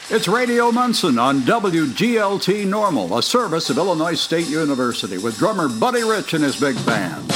It's Radio Munson on WGLT Normal, a service of Illinois State University, with drummer Buddy Rich and his big band.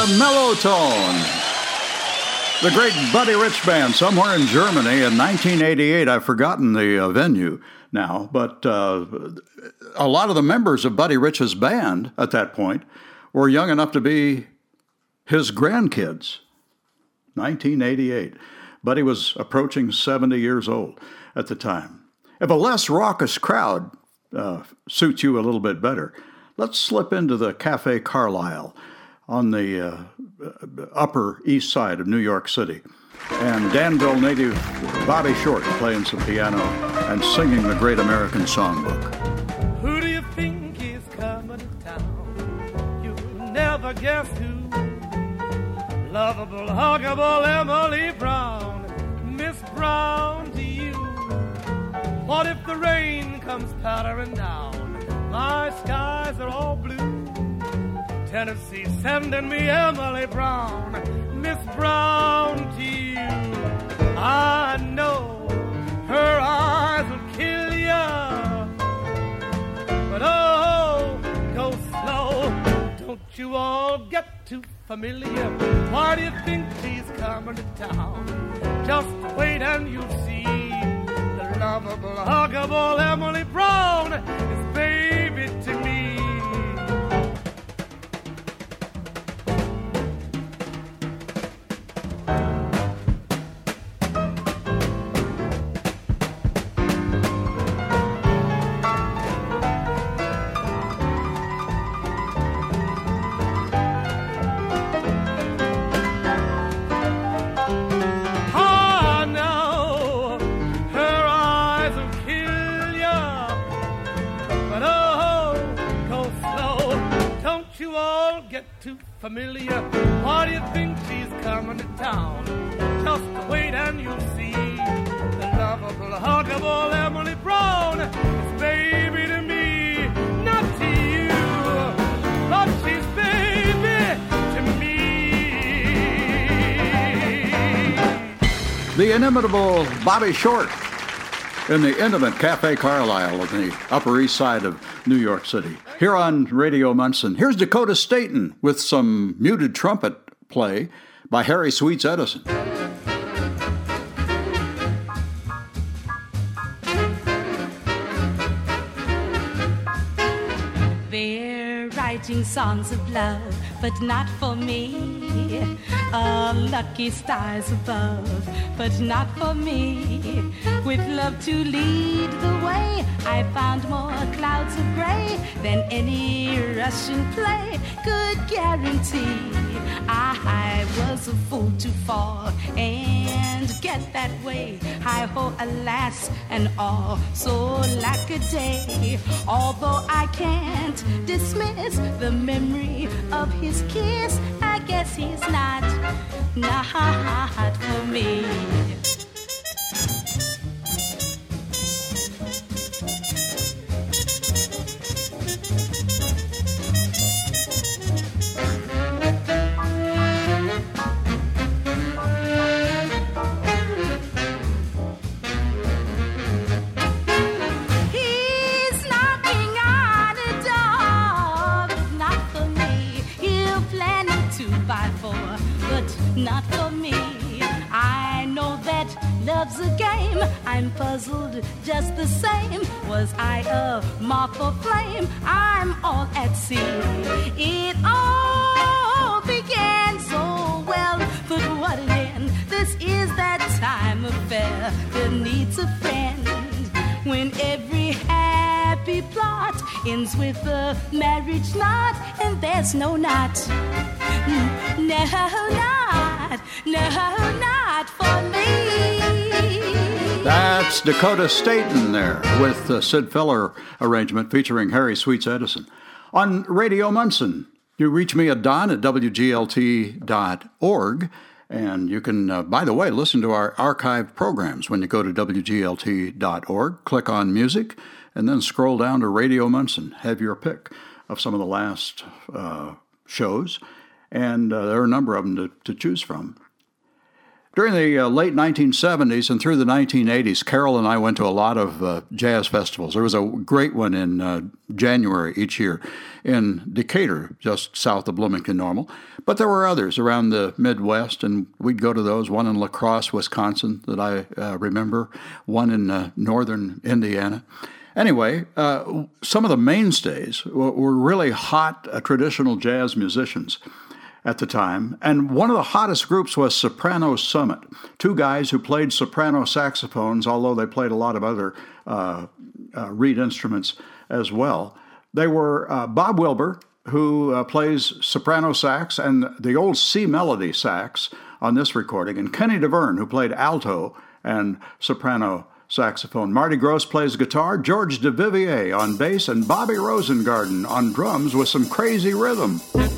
Mellow Tone. The great Buddy Rich Band, somewhere in Germany in 1988. I've forgotten the venue now, but a lot of the members of Buddy Rich's band at that point were young enough to be his grandkids. 1988. Buddy was approaching 70 years old at the time. If a less raucous crowd suits you a little bit better, let's slip into the Cafe Carlyle on the Upper East Side of New York City. And Danville native Bobby Short playing some piano and singing the Great American Songbook. Who do you think is coming to town? You'll never guess who. Lovable, huggable Emily Brown, Miss Brown to you. What if the rain comes pattering down? My skies are all blue. Tennessee sending me Emily Brown, Miss Brown to you. I know her eyes will kill ya, but oh, go slow. Don't you all get too familiar. Why do you think she's coming to town? Just wait and you'll see. The lovable, huggable Emily Brown is baby to me. Familiar, why do you think she's coming to town? Just wait and you'll see. The lovable, huggable Emily Brown is baby to me, not to you, but she's baby to me. The inimitable Bobby Short in the intimate Cafe Carlyle on the Upper East Side of New York City. Here on Radio Munson, here's Dakota Staton with some muted trumpet play by Harry Sweets Edison. They're writing songs of love, but not for me. Lucky stars above, but not for me. With love to lead the way, I found more clouds of gray than any Russian play could guarantee. I was a fool to fall and get that way. Hi-ho, alas, and all so lack a day. Although I can't dismiss the memory of his kiss, I guess he's not for me. Not for me. I know that love's a game. I'm puzzled just the same. Was I a moth or flame? I'm all at sea. It all began so well, but what an end. This is that time affair that needs a friend. When every happy plot ends with a marriage knot, and there's no knot. No, not for me. That's Dakota Staton there with the Sid Feller arrangement featuring Harry Sweets Edison. On Radio Munson, you reach me at Don at WGLT.org. And you can, by the way, listen to our archived programs when you go to WGLT.org, click on music, and then scroll down to Radio Munson. Have your pick of some of the last shows. And there are a number of them to choose from. During the late 1970s and through the 1980s, Carol and I went to a lot of jazz festivals. There was a great one in January each year in Decatur, just south of Bloomington Normal. But there were others around the Midwest, and we'd go to those. One in La Crosse, Wisconsin, that I remember. One in northern Indiana. Anyway, some of the mainstays were really hot traditional jazz musicians at the time, and one of the hottest groups was Soprano Summit, two guys who played soprano saxophones, although they played a lot of other reed instruments as well. They were Bob Wilber, who plays soprano sax and the old C melody sax on this recording, and Kenny DeVerne, who played alto and soprano saxophone. Marty Gross plays guitar, George DeVivier on bass, and Bobby Rosengarten on drums with some crazy rhythm.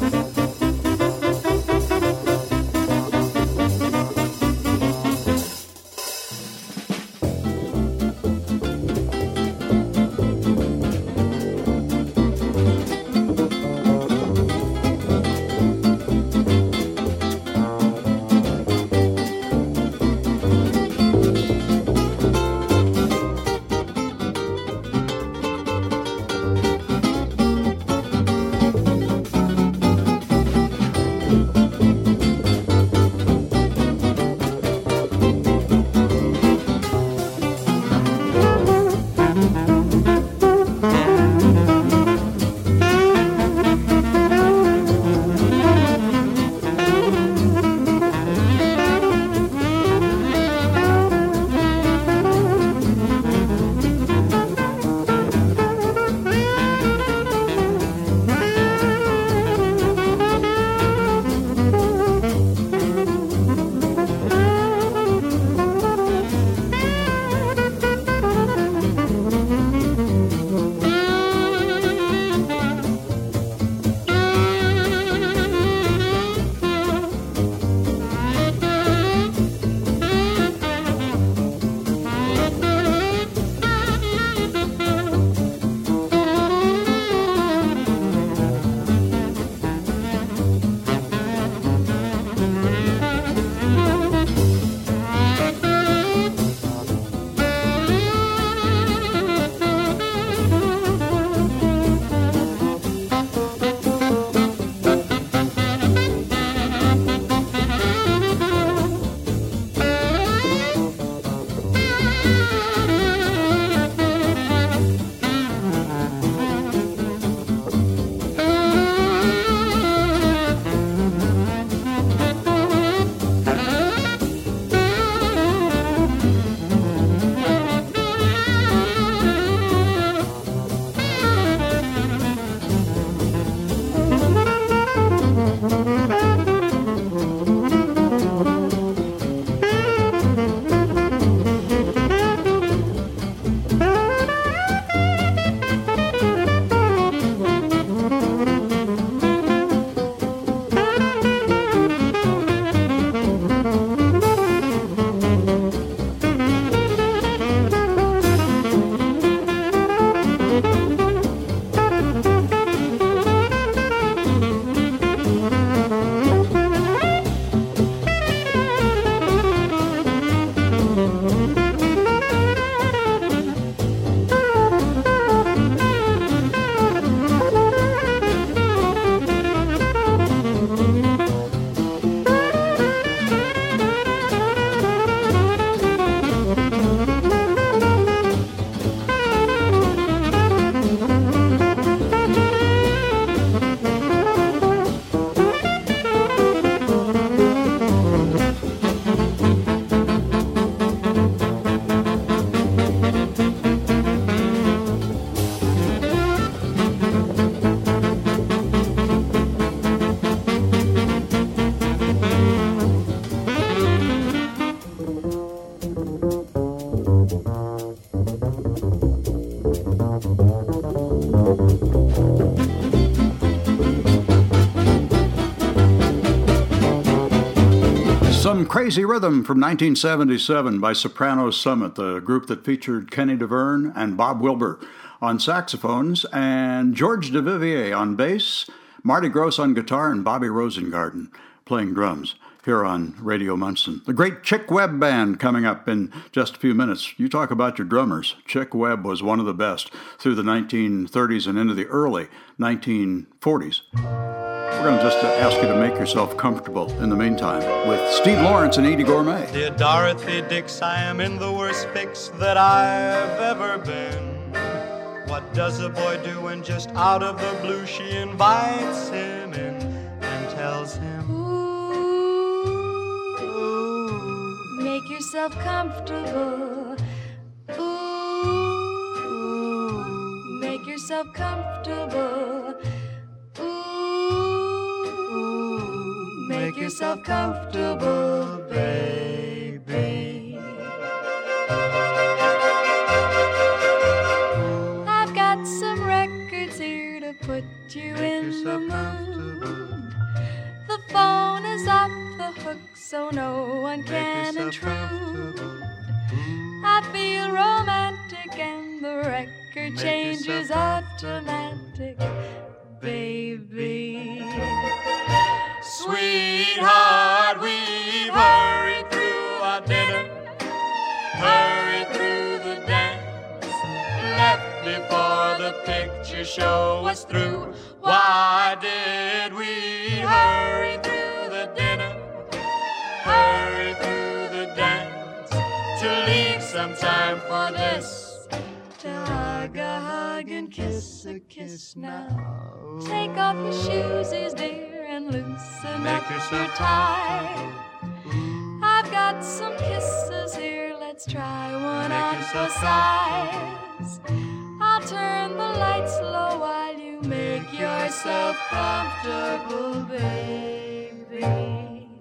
Some Crazy Rhythm from 1977 by Soprano Summit, the group that featured Kenny DeVerne and Bob Wilber on saxophones, and George DeVivier on bass, Marty Gross on guitar, and Bobby Rosengarten playing drums. here on Radio Munson. The great Chick Webb Band coming up in just a few minutes. You talk about your drummers. Chick Webb was one of the best through the 1930s and into the early 1940s. We're going to just ask you to make yourself comfortable in the meantime with Steve Lawrence and Eddie Gourmet. Dear Dorothy Dix, I am in the worst fix that I've ever been. What does a boy do when just out of the blue she invites him in and tells him, ooh, make yourself comfortable. Ooh, make yourself comfortable. Ooh, make yourself comfortable, baby. I've got some records here to put you in the mood. The phone is off the hook so no one can intrude. I feel romantic and the record changes automatic, baby. Sweetheart, we've hurried through our dinner, hurried through the dance, left before the picture show was through. Why did we hurry through the dinner, hurry through the dance, to leave some time for this? To hug a hug and kiss a kiss now. Take off your shoes, dear, and loosen up your tie. I've got some kisses here, let's try one on both sides. I'll turn the lights low while you make yourself comfortable, baby.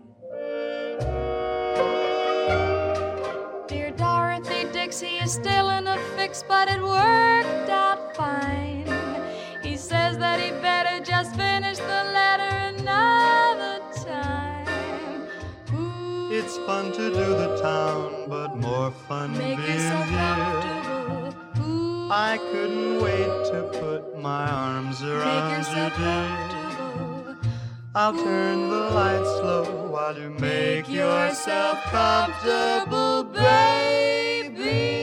Dear Dorothy Dixie is still in a fix, but it worked out fine. He says that he better just finish the letter another time. Ooh, It's fun to do the town, but more fun make being yourself here. comfortable. Ooh, I couldn't wait to put my arms make around you, yourself dear. comfortable. I'll turn the lights low while you make yourself comfortable, baby.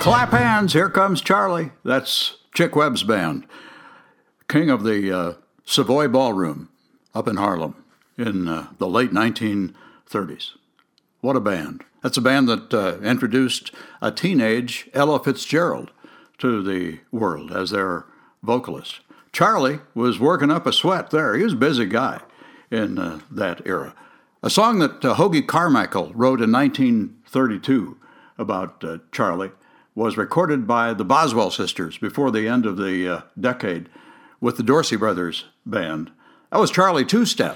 Clap hands, here comes Charlie. That's Chick Webb's band, king of the Savoy Ballroom up in Harlem in the late 1930s. What a band. That's a band that introduced a teenage Ella Fitzgerald to the world as their vocalist. Charlie was working up a sweat there. He was a busy guy in that era. A song that Hoagy Carmichael wrote in 1932 about Charlie was recorded by the Boswell Sisters before the end of the decade with the Dorsey Brothers Band. That was Charlie Two-Step.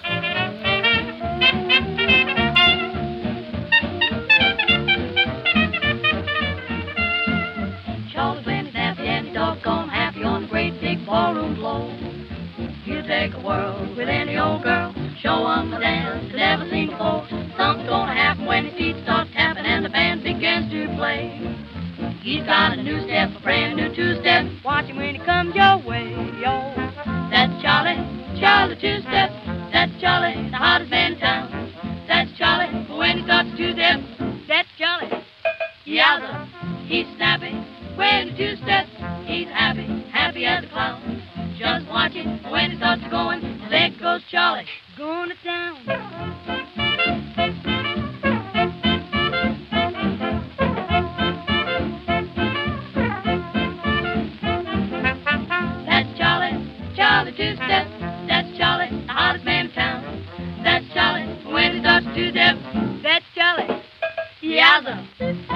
Charlie when he's happy and he's doggone happy on the great big ballroom floor. You take a whirl with any old girl, show 'em a dance they never seen before. Something's gonna happen when his feet start tapping and the band begins to play. He's got a new step, a brand new two-step. Watch him when he comes your way, yo. That's Charlie, Charlie Two-Step. That's Charlie, the hottest man in town. That's Charlie, when he starts to two-step. That's Charlie, yowza, he's snappy. When he two-steps, he's happy, happy as a clown. Just watch him when he starts going. There goes Charlie, going to town. Charlie Two-Step, that's Charlie, the hottest man in town. That's Charlie, when he starts to two-step, that's Charlie, yowza.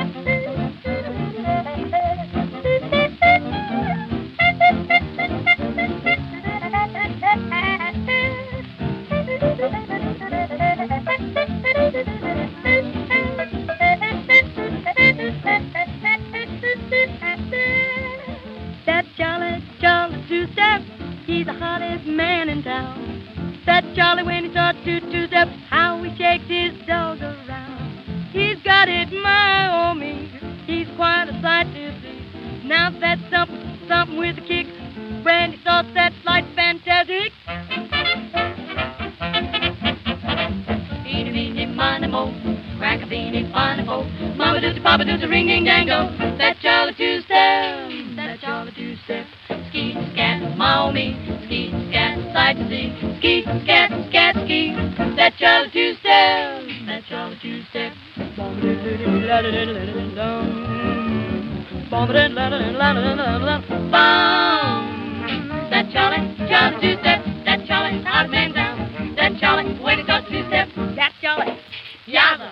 That's Charlie, Charlie Two-Step. He's the hottest man in town. That's Charlie when he starts to two-step, how he shakes his dog around. He's got it, my oh me, he's quite a sight to see. Now that's something with a kick, Brandy starts that light fantastic. Eeny, meeny, miny, mo, crack a beanie, fine mo, mama doosey, papa doosey, ring, ding, dango. That's Charlie Two-Step, that's Charlie Two-Step. Ski, scat, my oh me, ski, scat, sight to see. Ski, scat, scat, ski. That's Charlie Two-Step, that's Charlie Two-Step. That's Charlie, Charlie Two-Step. That's Charlie, hot man down. That's Charlie, when he starts two-step. That's Charlie, yowza.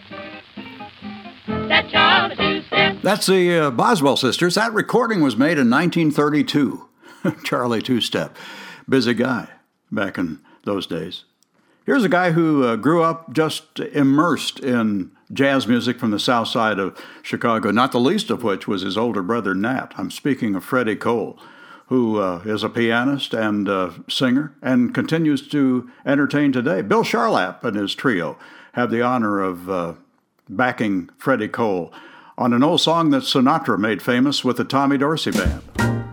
That's Charlie Two-Step. That's the Boswell Sisters. That recording was made in 1932. Charlie Two-Step. Busy guy back in those days. Here's a guy who grew up just immersed in jazz music from the south side of Chicago, not the least of which was his older brother, Nat. I'm speaking of Freddie Cole, who is a pianist and singer and continues to entertain today. Bill Charlap and his trio have the honor of backing Freddie Cole on an old song that Sinatra made famous with the Tommy Dorsey Band.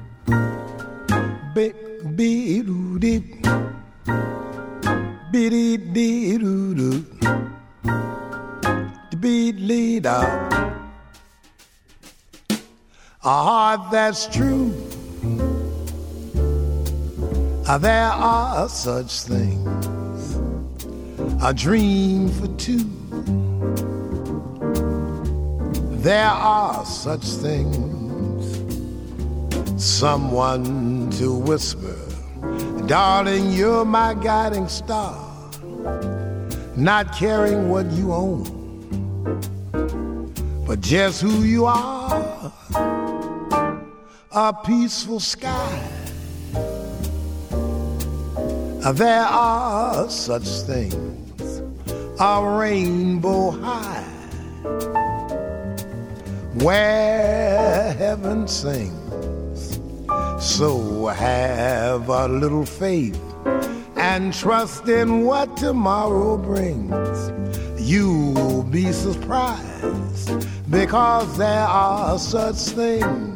A heart that's true, there are such things, a dream for two. There are such things, someone to whisper, darling, you're my guiding star, not caring what you own, but just who you are, a peaceful sky. There are such things, a rainbow high, where heaven sings. So have a little faith and trust in what tomorrow brings. You'll be surprised because there are such things.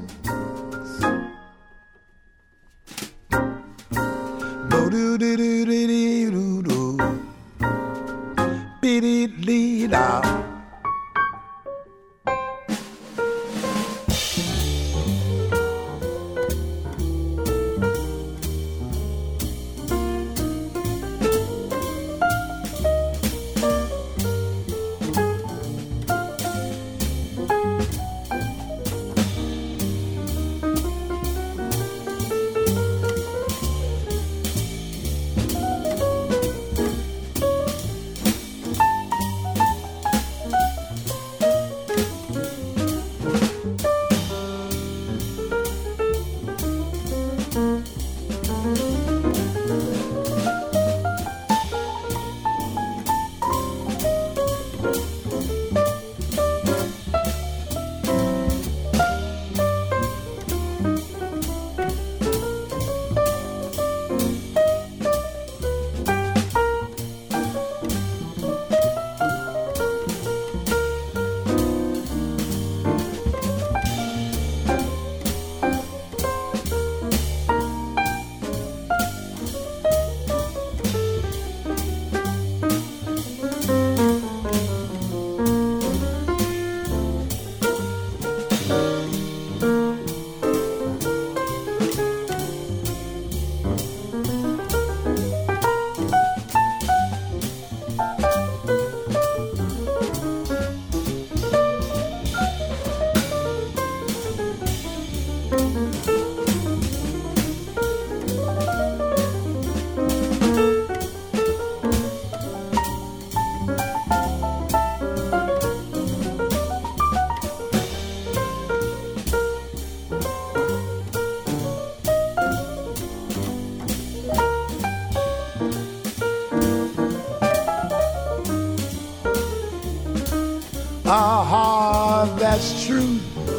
a heart that's true.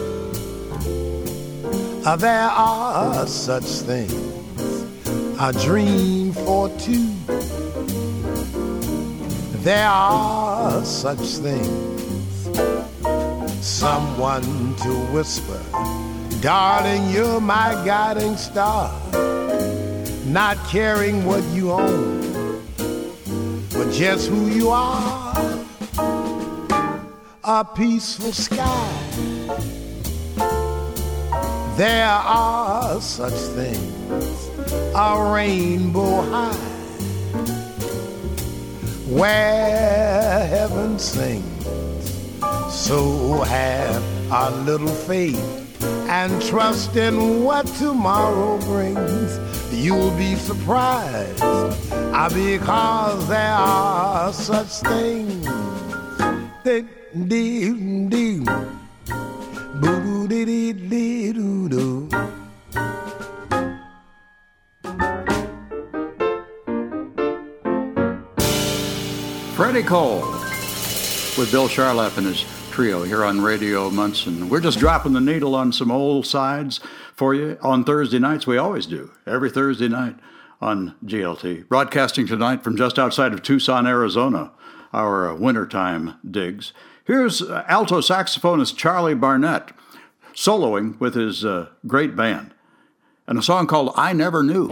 There are such things, a dream for two. There are such things, someone to whisper, darling, you're my guiding star. Not caring what you own, but just who you are. A peaceful sky. There are such things, a rainbow high, where heaven sings. So have a little faith and trust in what tomorrow brings. You'll be surprised, because there are such things. Freddie Cole with Bill Charlap and his trio here on Radio Munson. We're just dropping the needle on some old sides for you on Thursday nights. We always do, every Thursday night on GLT. Broadcasting tonight from just outside of Tucson, Arizona, our wintertime digs. Here's alto saxophonist Charlie Barnett soloing with his great band, and a song called I Never Knew.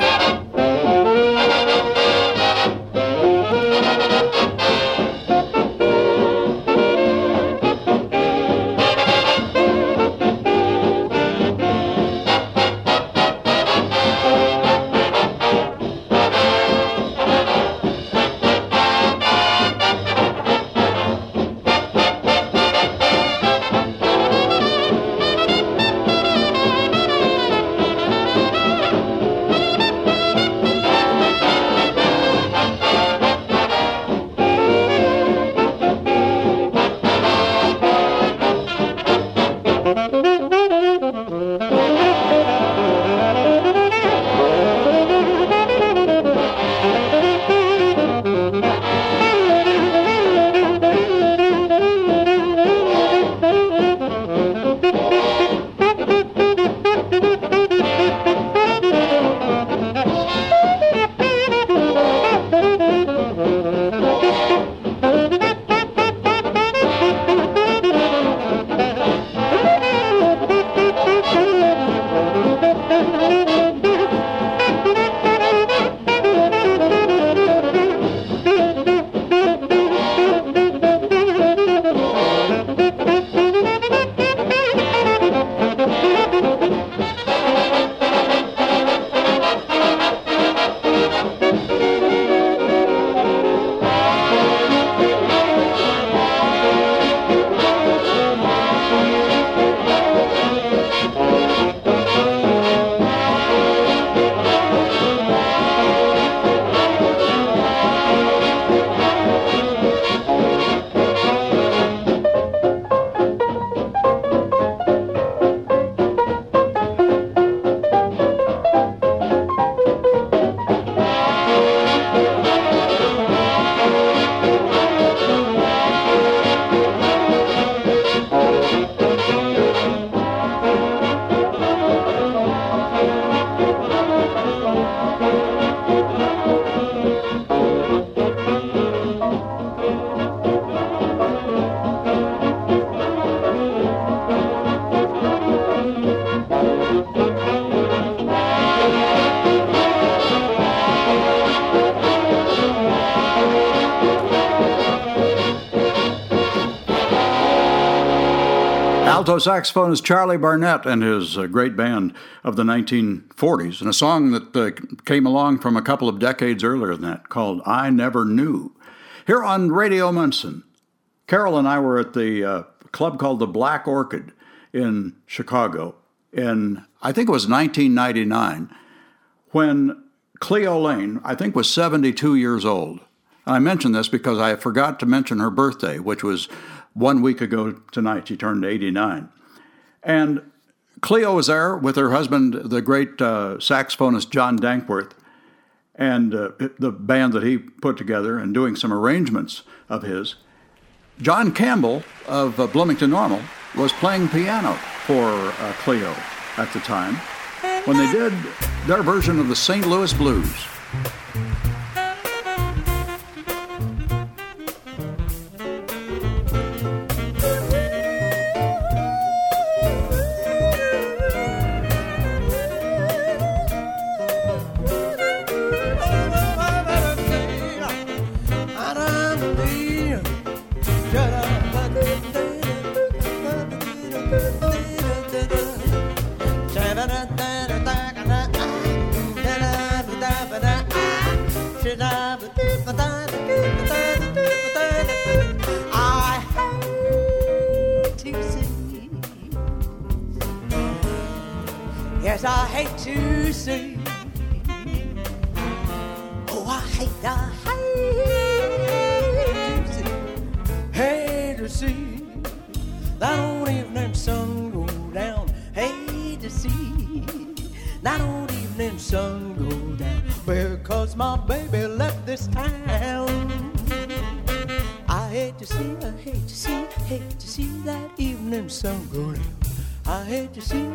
Alto saxophonist Charlie Barnett and his great band of the 1940s, and a song that came along from a couple of decades earlier than that called I Never Knew. Here on Radio Munson, Carol and I were at the club called the Black Orchid in Chicago in, I think it was 1999, when Cleo Lane, I think, was 72 years old. And I mention this because I forgot to mention her birthday, which was 1 week ago tonight. She turned 89. And Cleo was there with her husband, the great saxophonist John Dankworth, and the band that he put together and doing some arrangements of his. John Campbell of Bloomington Normal was playing piano for Cleo at the time when they did their version of the St. Louis Blues. Yes, I hate to see. Oh, I hate to see that old evening sun go down. Hate to see that old evening sun go down because my baby left this town. I hate to see that evening sun go down. I hate to see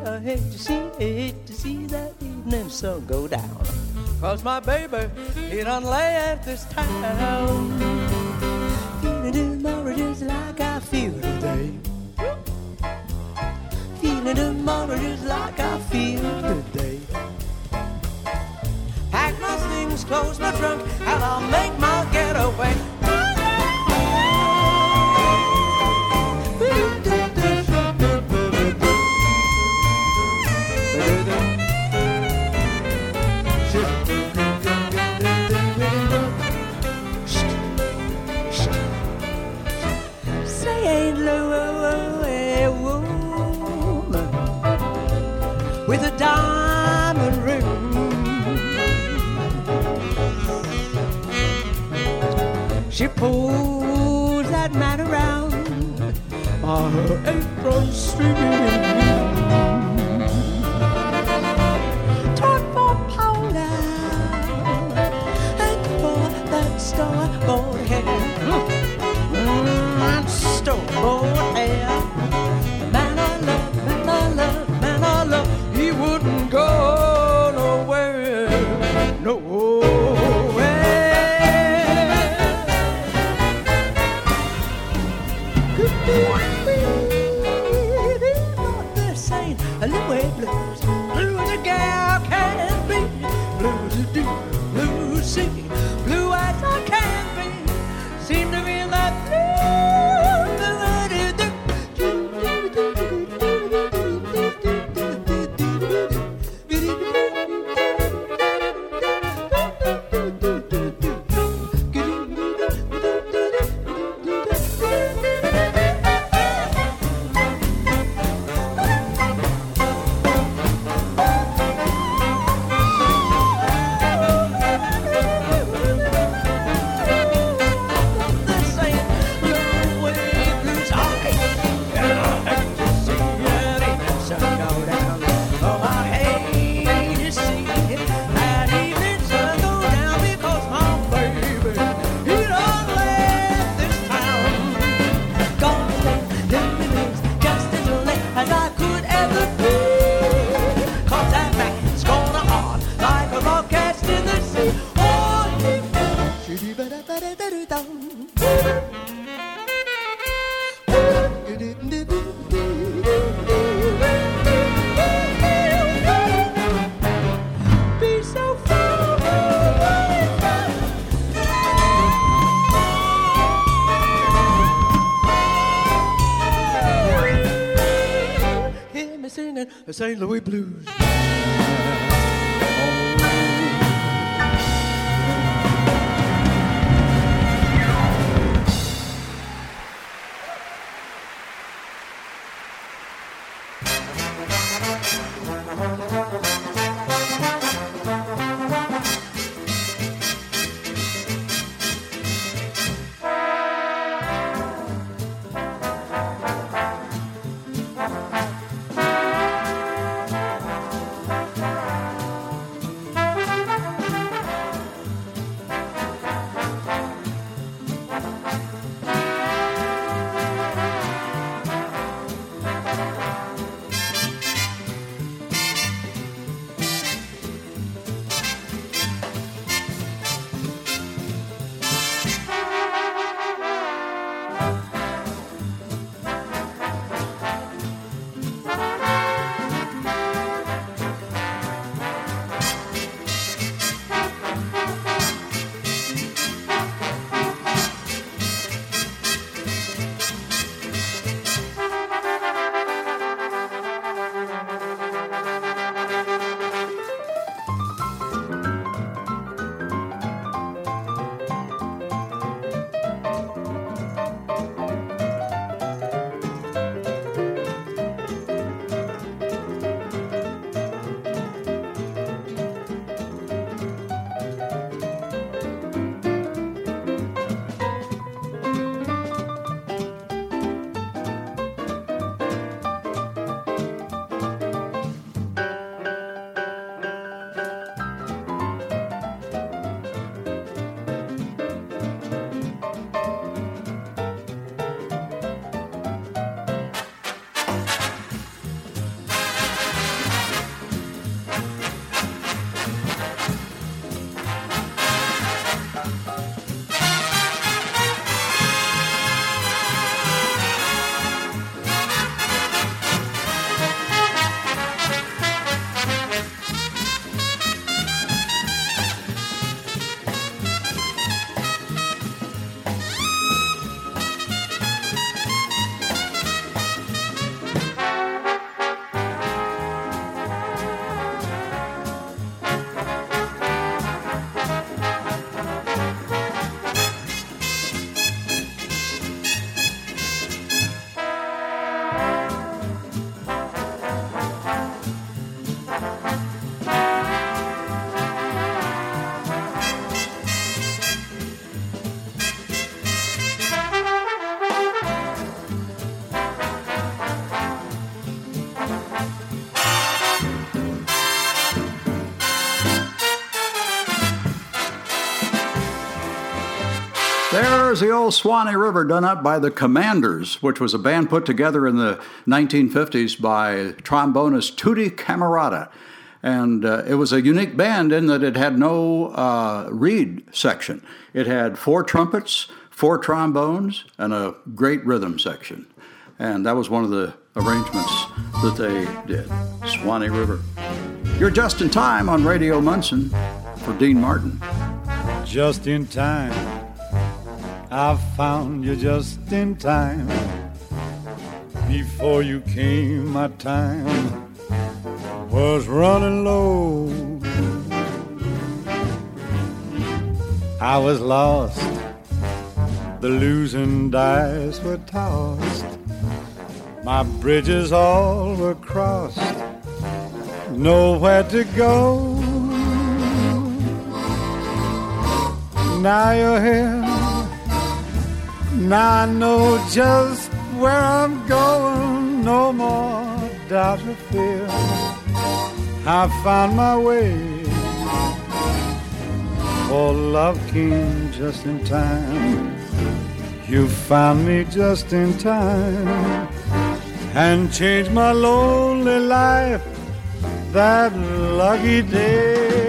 that evening sun go down. Cause my baby, he done left this town. Feeling tomorrow just like I feel today. Feeling tomorrow just like I feel today. Pack my things, close my trunk, and I'll make my getaway. With a diamond ring, she pulls that man around by her apron string. Talk for powder and for that store-bought hair, and store-bought hair. Man I love, he wouldn't go nowhere, nowhere. This ain't a little way blues. Blues a gal can be. Blues a do, blues sing. Blue as I can be. Seem to be that blue. The St. Louis Blues. There's the old Swanee River done up by the Commanders, which was a band put together in the 1950s by trombonist Tootie Camerata. And it was a unique band in that it had no reed section. It had 4 trumpets, 4 trombones, and a great rhythm section. And that was one of the arrangements that they did. Swanee River. You're just in time on Radio Munson for Dean Martin. Just in time. I found you just in time. Before you came, my time was running low. I was lost, the losing dice were tossed. My bridges all were crossed, nowhere to go. Now you're here, now I know just where I'm going. No more doubt or fear, I found my way. For love came just in time. You found me just in time and changed my lonely life that lucky day.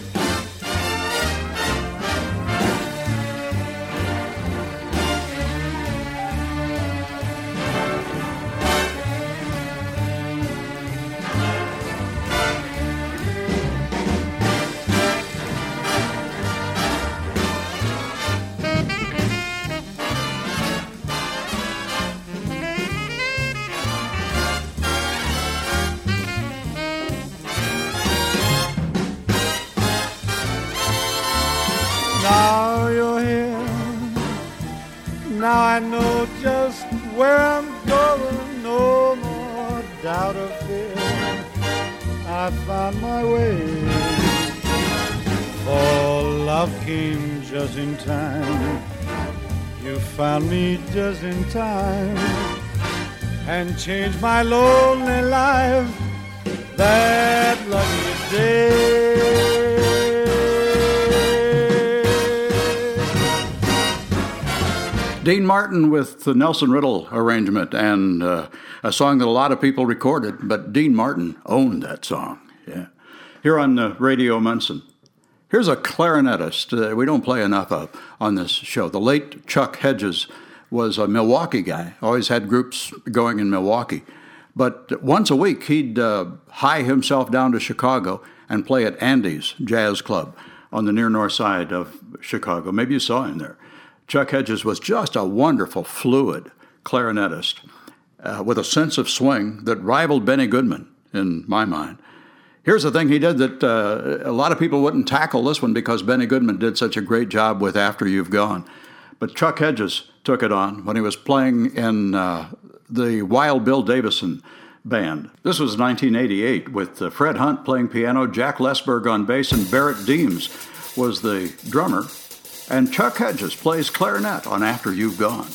Now you're here, now I know just where I'm going. No more doubt or fear, I found my way. For love came just in time. You found me just in time and changed my lonely life that lucky day. Dean Martin with the Nelson Riddle arrangement, and a song that a lot of people recorded, but Dean Martin owned that song. Yeah, here on Radio Munson. Here's a clarinetist we don't play enough of on this show. The late Chuck Hedges was a Milwaukee guy, always had groups going in Milwaukee. But once a week, he'd hie himself down to Chicago and play at Andy's Jazz Club on the near north side of Chicago. Maybe you saw him there. Chuck Hedges was just a wonderful, fluid clarinetist with a sense of swing that rivaled Benny Goodman, in my mind. Here's the thing he did that a lot of people wouldn't tackle this one because Benny Goodman did such a great job with After You've Gone. But Chuck Hedges took it on when he was playing in the Wild Bill Davison band. This was 1988 with Fred Hunt playing piano, Jack Lesberg on bass, and Barrett Deems was the drummer. And Chuck Hedges plays clarinet on After You've Gone.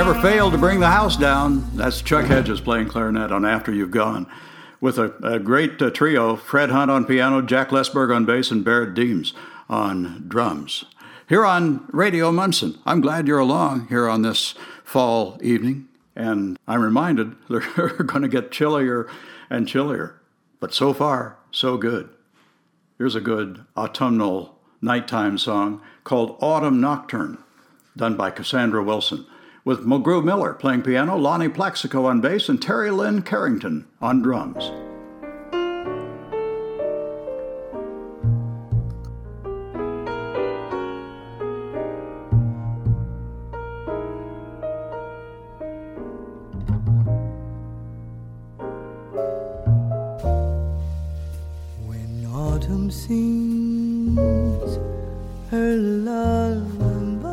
never failed to bring the house down. That's Chuck Hedges playing clarinet on After You've Gone, with a great trio, Fred Hunt on piano, Jack Lesberg on bass, and Barrett Deems on drums. Here on Radio Munson, I'm glad you're along here on this fall evening, and I'm reminded they're going to get chillier and chillier, but so far, so good. Here's a good autumnal nighttime song called Autumn Nocturne, done by Cassandra Wilson, with McGrew Miller playing piano, Lonnie Plaxico on bass, and Terry Lynn Carrington on drums. When autumn sings her lullaby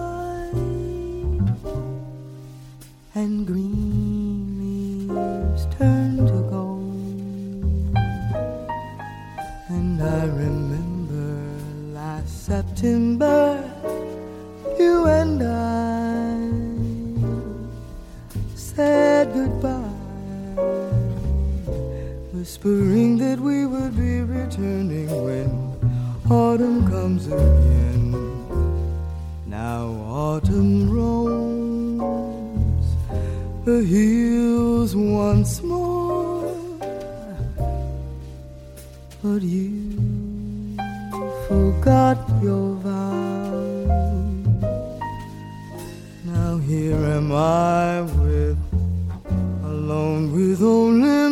and green leaves turn to gold, and I remember last September you and I said goodbye, whispering that we would be returning when autumn comes again. Now autumn roams the hills once more, but you forgot your vow. Now here am I alone with only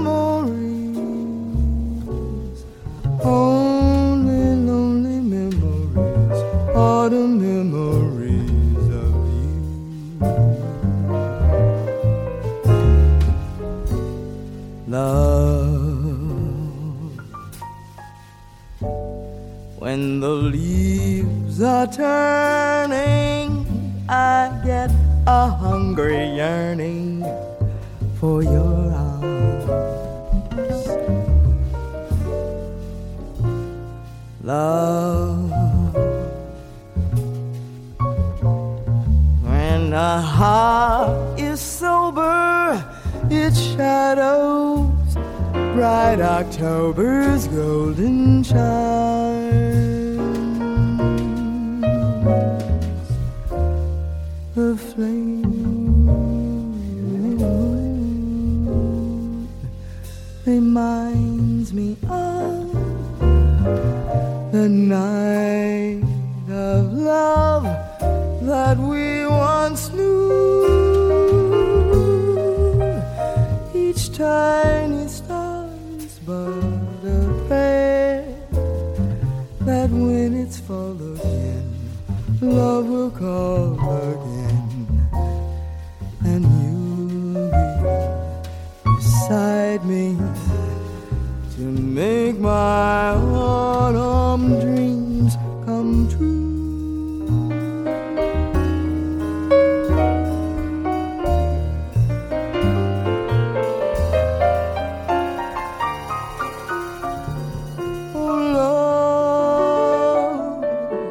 memories, only lonely memories, autumn memories of you. Love, when the leaves are turning, I get a hungry yearning for your arms. Love, when a heart is sober, it shadows bright October's golden chimes. The flame reminds me of the night of love that we once knew. Each tiny star is but a prayer that when it's fall again, love will call again, and you'll be beside me to make my autumn dreams come true. Oh Lord,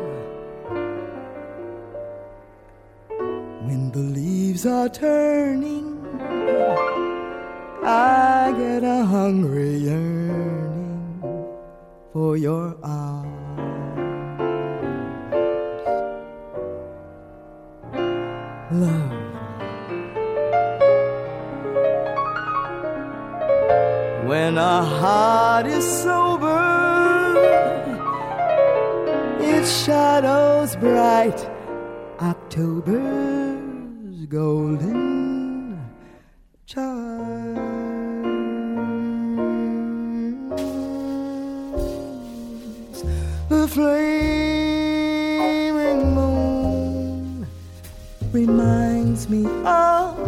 when the leaves are turning, I get a hungry yearning for your arms. Love, when a heart is sober, its shadows bright October's golden chimes. The flaming moon reminds me of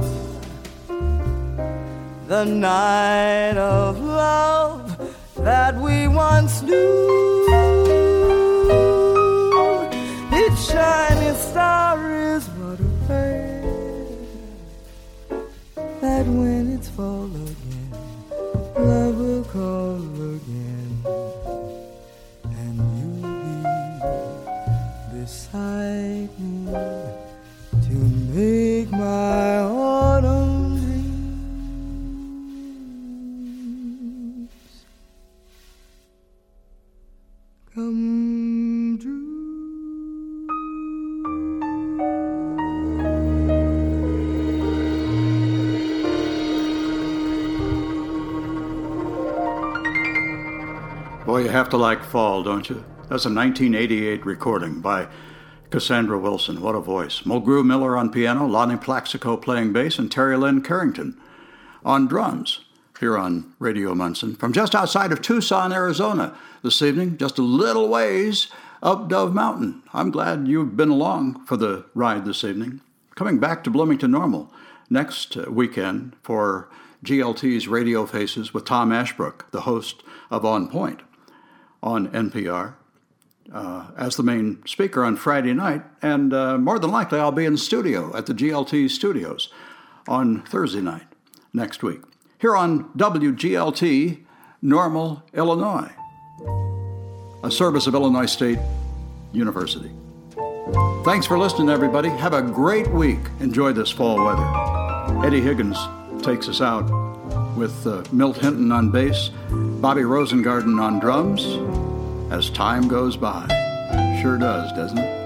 the night of love that we once knew. Its shining star is but a prayer that when it's fall again, love will call again, and you'll be beside me to make my you have to like fall, don't you? That's a 1988 recording by Cassandra Wilson. What a voice. Mulgrew Miller on piano, Lonnie Plaxico playing bass, and Terry Lynn Carrington on drums here on Radio Munson. From just outside of Tucson, Arizona this evening, just a little ways up Dove Mountain. I'm glad you've been along for the ride this evening. Coming back to Bloomington Normal next weekend for GLT's Radio Faces with Tom Ashbrook, the host of On Point on NPR, as the main speaker on Friday night. And more than likely, I'll be in the studio at the GLT studios on Thursday night next week, here on WGLT, Normal, Illinois, a service of Illinois State University. Thanks for listening, everybody. Have a great week. Enjoy this fall weather. Eddie Higgins takes us out with Milt Hinton on bass, Bobby Rosengarten on drums, as time goes by. Sure does, doesn't it?